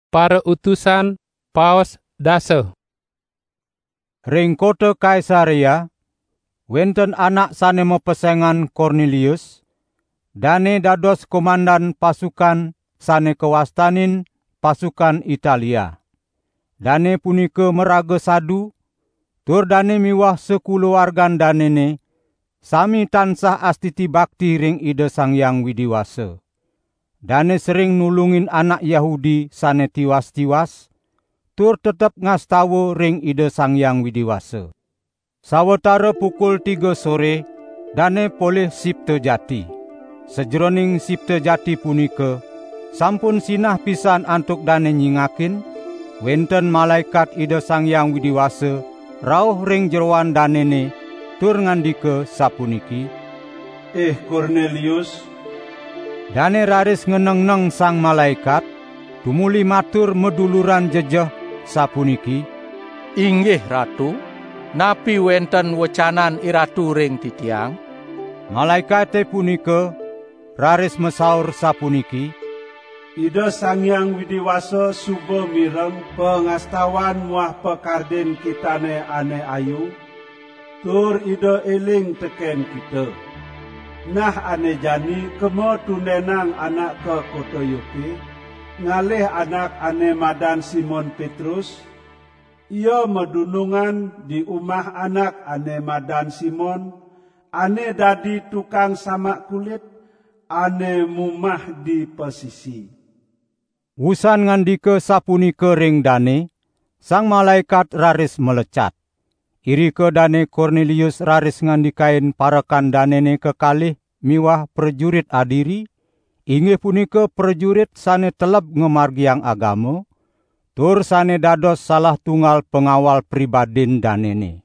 para utusan Paus dasa. Ring kota Kaisarea, wenten anak sane mepesengan Cornelius, dane dados komandan pasukan sane kewastanin pasukan Italia. Dane punika meraga sadu, tur dane miwah sekuluargan danene, sami tansah astiti bakti ring Ida Sang Hyang Widiwasa. Dane sering nulungin anak Yahudi sane tiwas-tiwas, tur tetep ngastawa ring Ida Sang Hyang Widiwasa. Sawetara pukul 3 sore, dane polih Sipta Jati. Sejroning Sipta Jati punika, sampun sinah pisan antuk dane nyingakin, wenten malaikat Ida Sang Hyang Widiwasa rauh ring jeroan danene, tur ngandika sapuniki, Cornelius. Dane raris ngeneng-neng sang malaikat, tumuli matur meduluran jejeh sapuniki, Inggih Ratu, napi wenten wecanan iratu ring titiang? Malaikate punika raris mesaur sapuniki, Ida Sang Hyang Widiwasa suba mireng pengastawan muah pekarden kitane ane ayu, tur Ida eling teken kita. Nah ane jani kemo tunenang anak ke kota Yope, ngalih anak ane madan Simon Petrus, ia medunungan di umah anak ane madan Simon, ane dadi tukang samak kulit, ane mumah di pesisi. Wusan ngandika sapunika ring dane, sang malaikat raris melecat. Irika dane Cornelius raris ngandikain parekan danene kekalih miwah prajurit adiri, inggih punika prajurit sane teleb ngemargiang agama, tur sane dados salah tunggal pengawal pribadin danene.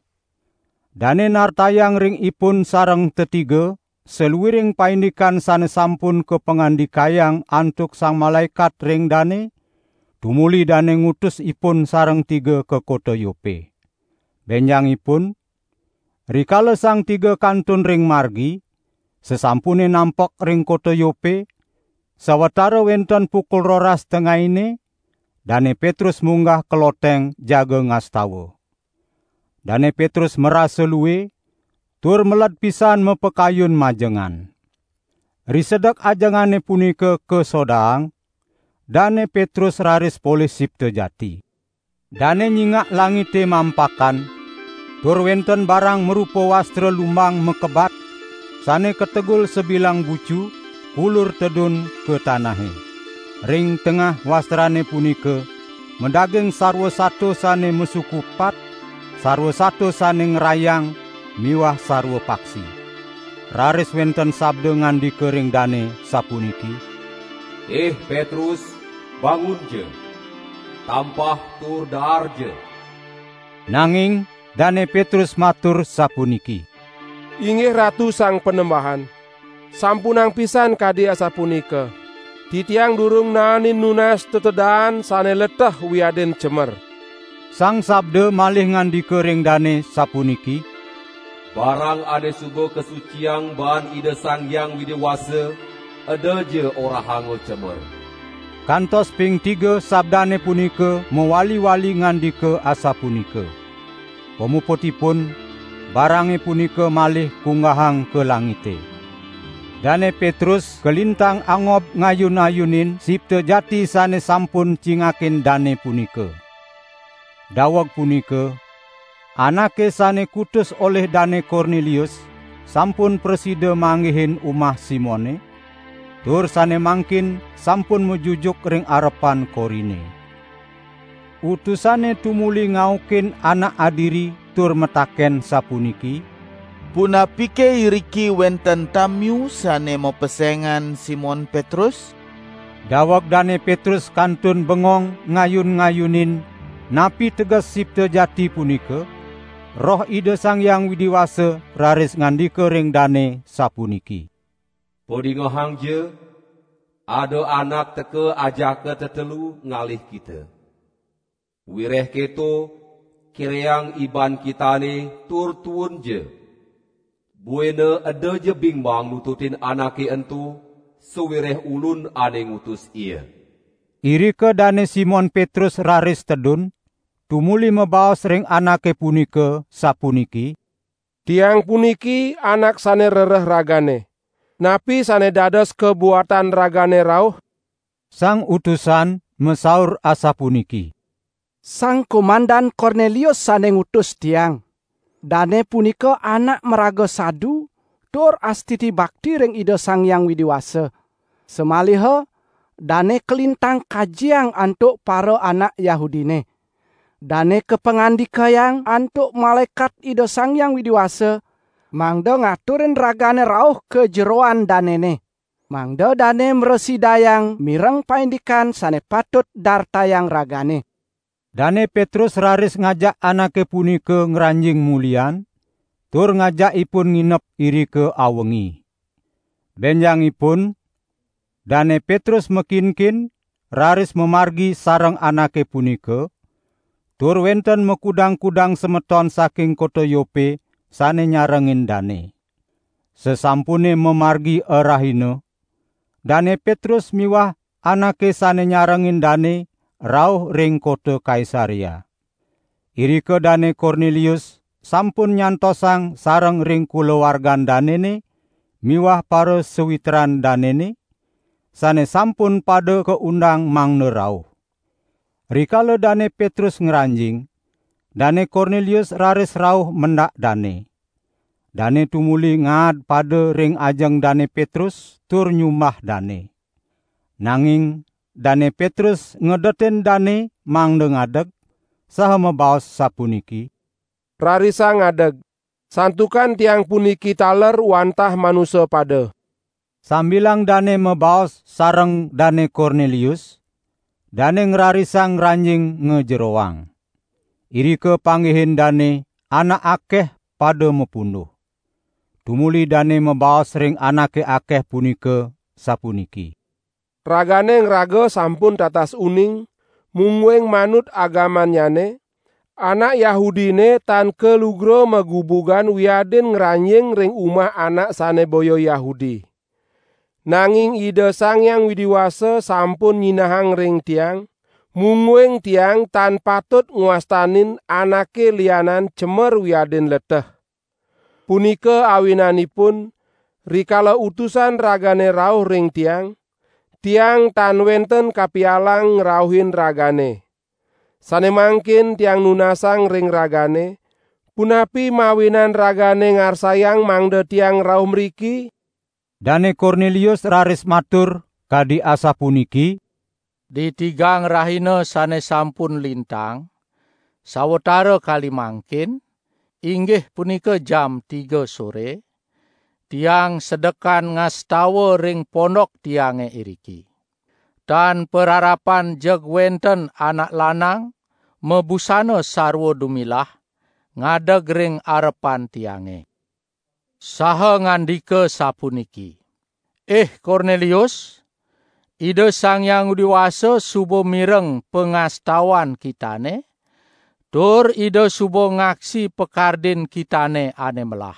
Dane nartayang ring ipun sareng tetiga, seluwiring paindikan sane sampun kepengandikayang antuk sang malaikat ring dane, tumuli dane ngutus ipun sareng tiga ke kota Yope. Benjangipun, rikala sang tiga kantun ring margi, sesampune nampok ring kota Yope, sawetara wenten pukul 12:30, dane Petrus munggah ke loteng jaga ngastawa. Dane Petrus merasa luwe, tur melad pisan mepekayun majengan. Risedek ajengane punika kesodaang, dane Petrus raris polih Sipta Jati. Dane nyingak langite mampakan, tur wenten barang merupa wastra lumbang mekebat, sane ketegul sebilang bucu, ulur tedun ke tanahe. Ring tengah wastrane punika, medaging sarwa sato sane mesukupat, sarwa sato sane ngerayang, miwah sarwa paksi. Raris wenten sabda ngandika ring dane sapuniki, Petrus, bangun je. Tampah tur daar je. Nanging dane Petrus matur sapuniki, Inggih Ratu Sang Penembahan, sampunang pisan kadi asapunika. Titiang durung nanin nunas tetedaan sane leteh wiaden cemer. Sang sabda malih ngandika ring dane sapuniki, Barang ane subo kesuciang ban Ida Sang Hyang Widiwasa, ada je ora hango cemer. Kantos ping 3 sabdane punika mewali-wali ngandika asapunika. Pemuputipun barange punika malih kunggahang ke langite. Dane Petrus kelintang angob ngayun-ayunin Sipta Jati sane sampun cingakin dane punika. Daweg punika, anake sane kutus oleh dane Cornelius sampun presida manggihin umah Simone, tur sane mangkin sampun mejujuk ring arepan korine. Utusane tumuli ngaukin anak adiri tur metaken sapuniki, Punapike iriki wenten tamyu sane mo pesengan Simon Petrus? Daweg dane Petrus kantun bengong ngayun-ngayunin napi tegas Sipta Jati punika, roh Ida Sang Hyang Widiwasa raris ngandika ring dane sapuniki, Podingohang je, ada anak teke ajak ke tetelu ngalih kita. Wireh keto, kireang iban kitane tur tuun je. Buena ada je bimbang nututin anake entu, sewireh ulun ane ngutus ia. Irike dane Simon Petrus raris tedun, tumuli mebaos ring anake punika sapuniki, Tiang puniki anak sane rereh ragane, napi sane dados kebuatan ragane rauh. Sang utusan mesaur asapuniki, Sang Komandan Kornelius sane ngutus tiang. Dane punika anak meraga sadu, tur astiti bakti ring Ida Sang Hyang Widiwasa. Semaliha, dane kelintang kajiang antuk para anak Yahudine. Dane kepengandikayang antuk malaikat Ida Sang Hyang Widiwasa, mangda ngaturin ragane rauh ke jeroan danene. Mangda dane meresidayang mireng paindikan sane patut dartayang ragane. Dane Petrus raris ngajak anake punika ngranjing mulian, tur ngajak ipun nginep irike awengi. Benjangipun, dane Petrus mekinkin raris memargi sareng anake punika, tur wenten mekudang-kudang semeton saking kota Yope sane nyarengin dane. Sesampune memargi erahina, dane Petrus miwah anake sane nyarengin dane rauh ring kota Kaisaria. Irike dane Kornelius sampun nyantosang sareng ring kulawargan danene miwah para sewitran danene sane sampun pada keundang mangne rauh. Rikala dane Petrus ngranjing, dane Kornelius raris rauh mendak dane. Dane tumuli ngad pada ring ajeng dane Petrus tur nyumbah dane. Nanging dane Petrus ngedetin dane mangde ngadeg, saha mebaos sapuniki, Rarisa ngadeg, santukan tiang puniki taler wantah manusia pada. Sambilang dane mebaos sareng dane Kornelius, dane ngrarisa ngranjing ngejerowang. Irike panggihin dane anak akeh pada mepunduh. Tumuli dane mebaos ring anake akeh punika sapuniki, Ragane ngraga sampun tatas uning, mungweng manut agamanyane, anak Yahudine tan kelugro megubugan wiaden ngranjing ring umah anak sane boyo Yahudi. Nanging Ida Sang Hyang Widiwasa sampun nyinahang ring tiang, mungweng tiang tan patut nguastanin anake lianan cemer wiaden leteh. Punika awinanipun, rikala utusan ragane rauh ring tiang, tiang tan wenten kapialang ngrauhin ragane. Sane mangkin tiang nunasang ring ragane, punapi mawinan ragane ngarsayang mangde tiang rauh mriki. Dane Kornelius raris matur kadi asapuniki, Di tigang rahina sane sampun lintang, sawetara kali mangkin, inggih punika jam 3 sore, tiang sedekan ngastawa ring pondok tiange iriki. Dan perarapan jeg wenten anak lanang, mebusana sarwa dumilah, ngadeg ring arepan tiange. Saha ngandika sapuniki, Kornelius, Ida Sang Hyang Widiwasa subo mireng pengastawan kitane, tur Ida subo ngaksi pekardin kitane ane melah.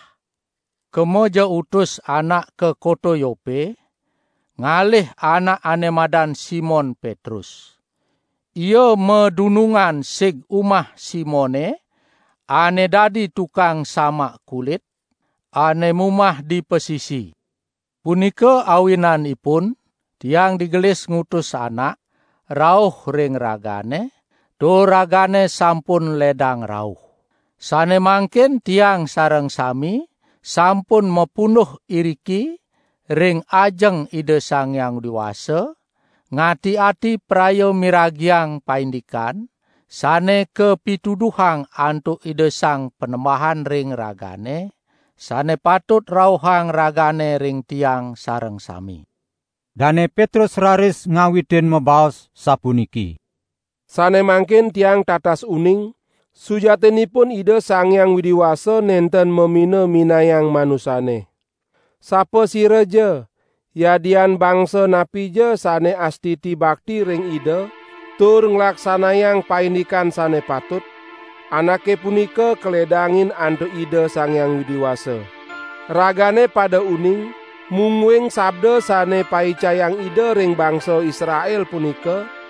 Kemoja utus anak ke kota Yope, ngalih anak ane madan Simon Petrus. Ia medunungan sig umah Simone, ane dadi tukang samak kulit, ane mumah di pesisi. Punika awinanipun, tiang digelis ngutus anak, rauh ring ragane, tur ragane sampun ledang rauh. Sane mangkin tiang sareng sami, sampun mepunuh iriki, ring ajeng Ida Sang Hyang Widiwasa, ngati-ati prayo miragiang paindikan, sane kepituduhang antuk Ida Sang Penembahan ring ragane, sane patut rauhang ragane ring tiang sareng sami. Dane Petrus raris ngawiden mebaos sapuniki, Sane mangkin tiang tatas uning, sujatinipun Ida Sang Hyang Widiwasa nenten memina minayang manusane. Sapa sireja, yadian bangsa napija sane astiti bakti ring Ida, tur nglaksanayang paindikan sane patut, anake punika keledangin antuk Ida Sang Hyang Widiwasa. Ragane pada uning, mungwing sabda sane paicayang Ida ring bangsa Israel punika,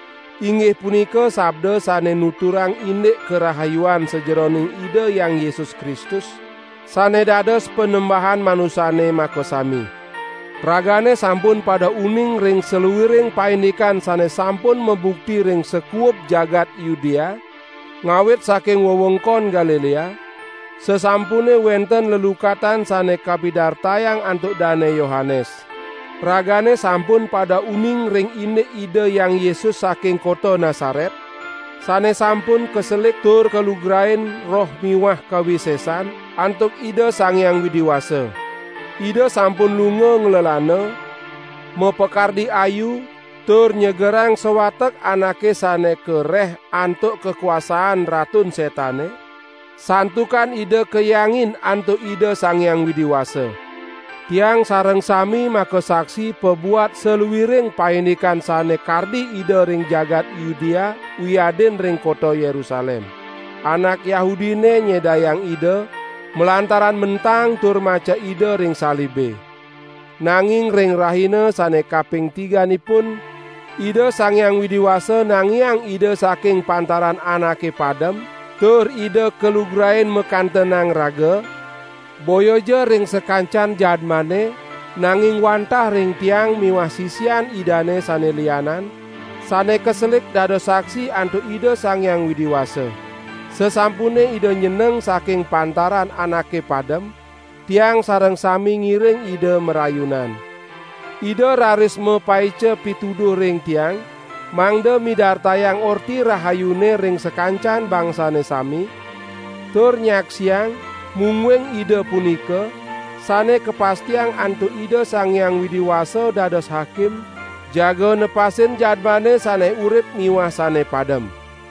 Inggih punika sabda sane nuturang indik kerahayuan sejeroning ide yang Yesus Kristus, sane dados penembahan manusane makosami. Ragane sampun pada uning ring seluwiring paindikan sane sampun membukti ring sekuup jagat Yudea, ngawit saking wewengkon Galilea, sesampune wenten lelukatan sane kapidartayang antuk dane Yohanes. Ragane sampun pada uning ring indik ide yang Yesus saking kota Nasaret, sane sampun keselik tur kelugrain roh miwah kawisesan antuk ide Sang Hyang Widiwasa. Ide sampun lunga nglelana, mepekardi ayu, tur nyegerang sewatek anake sane kereh antuk kekuasaan ratun setane, santukan ide keyangin antuk ide Sang Hyang Widiwasa. Tiang sareng sami maka saksi pebuat seluwiring painikan sane kardi ide ring jagat Yudea wiaden ring kota Yerusalem. Anak Yahudine nyedayang ide melantaran mentang tur maca ide ring salibe. Nanging ring rahina sane kaping 3nipun ide Sang Hyang Widiwasa nangiang ide saking pantaran anake padem, tur ide kelugrain mekantenang raga, boyoja ring sekancan jadmane, nanging wantah ring tiang miwah sisian idane sane lianan, sane keselik dados saksi antuk ide Sang Hyang Widiwasa. Sesampune ide nyeneng saking pantaran anake padem, tiang sareng sami ngiring ide merayunan. Ide rarisme paice pituduh ring tiang, mangde midartayang orti rahayune ring sekancan bangsane sami, tur nyaksiang mungweng ide punika, sane kepastiang antuk ide Sang Hyang Widiwasa dados hakim, jaga nepasin jadmane sane urip miwah sane padem.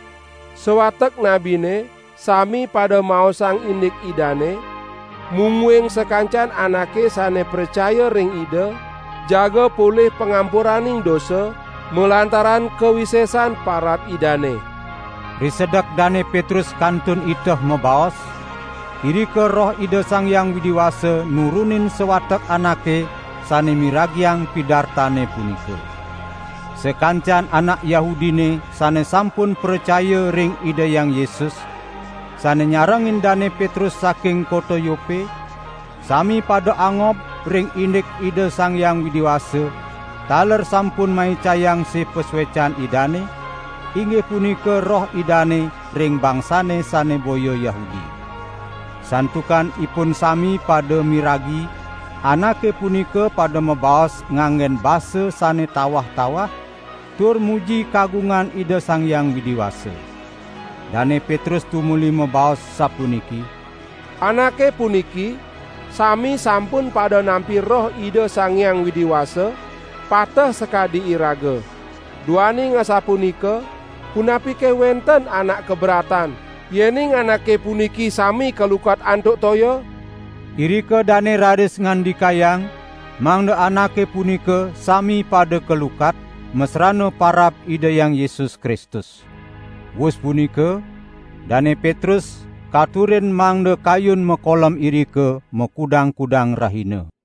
Sewatek nabine, sami pada maosang indik idane, mungweng sekancan anake sane percaya ring ide, jaga pulih pengampuraning dosa, melantaran kewisesan parat idane. Risedak dane Petrus kantun iteh mebaos, iri ke roh ide Sang Hyang Widiwasa nurunin sewatek anake sane miragiang pidartane punika. Sekancan anak Yahudine sane sampun percaya ring ide yang Yesus, sane nyarengin dane Petrus saking kota Yope, sami pada angop ring indik ide Sang Hyang Widiwasa, taler sampun mai cayang si peswecan idane, inggih punika roh idane ring bangsane sane boyo Yahudi. Santukan ipun sami pada miragi, anake punika pada mebaos nganggen basa sane tawah-tawah, tur muji kagungan ide Sang Hyang Widiwasa. Dane Petrus tumuli mebaos sapuniki, anake puniki sami sampun pada nampi roh ide Sang Hyang Widiwasa, patah sekadi iraga. Duani ngasapunika, punapike wenten anak keberatan, yening anake puniki sami kelukat antuk toyo? Irike dane raris ngandikayang, mangda anake punika sami pada kelukat, mesrano parab ide yang Yesus Kristus. Wus punika, dane Petrus katurin mangda kayun mekolom irike mekudang-kudang rahina.